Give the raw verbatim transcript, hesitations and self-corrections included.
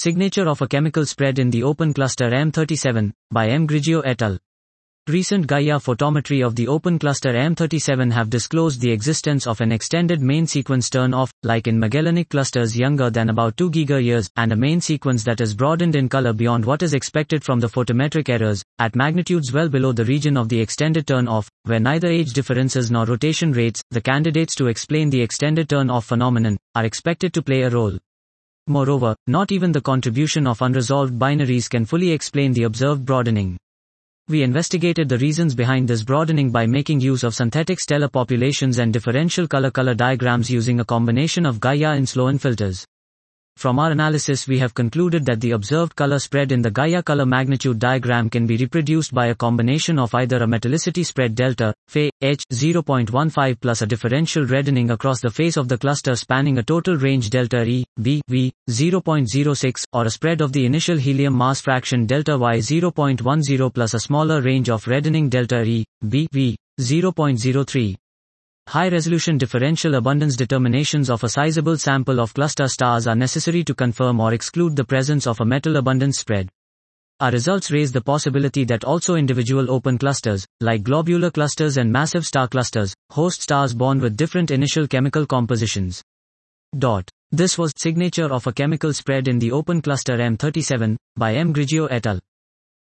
Signature of a chemical spread in the open cluster M thirty-seven, by M. Grigio et al. Recent Gaia photometry of the open cluster M thirty-seven have disclosed the existence of an extended main sequence turn-off, like in Magellanic clusters younger than about two giga-years, and a main sequence that is broadened in color beyond what is expected from the photometric errors, at magnitudes well below the region of the extended turn-off, where neither age differences nor rotation rates, the candidates to explain the extended turn-off phenomenon, are expected to play a role. Moreover, not even the contribution of unresolved binaries can fully explain the observed broadening. We investigated the reasons behind this broadening by making use of synthetic stellar populations and differential color-color diagrams using a combination of Gaia and Sloan filters. From our analysis, we have concluded that the observed color spread in the Gaia color magnitude diagram can be reproduced by a combination of either a metallicity spread delta, Phi, H, zero point one five plus a differential reddening across the face of the cluster spanning a total range delta E, B, V, zero point zero six, or a spread of the initial helium mass fraction delta Y zero point one zero plus a smaller range of reddening delta E, B, V, zero point zero three. High-resolution differential abundance determinations of a sizable sample of cluster stars are necessary to confirm or exclude the presence of a metal abundance spread. Our results raise the possibility that also individual open clusters, like globular clusters and massive star clusters, host stars born with different initial chemical compositions. Dot. This was Signature of a Chemical Spread in the Open Cluster M thirty-seven, by M. Grigio et al.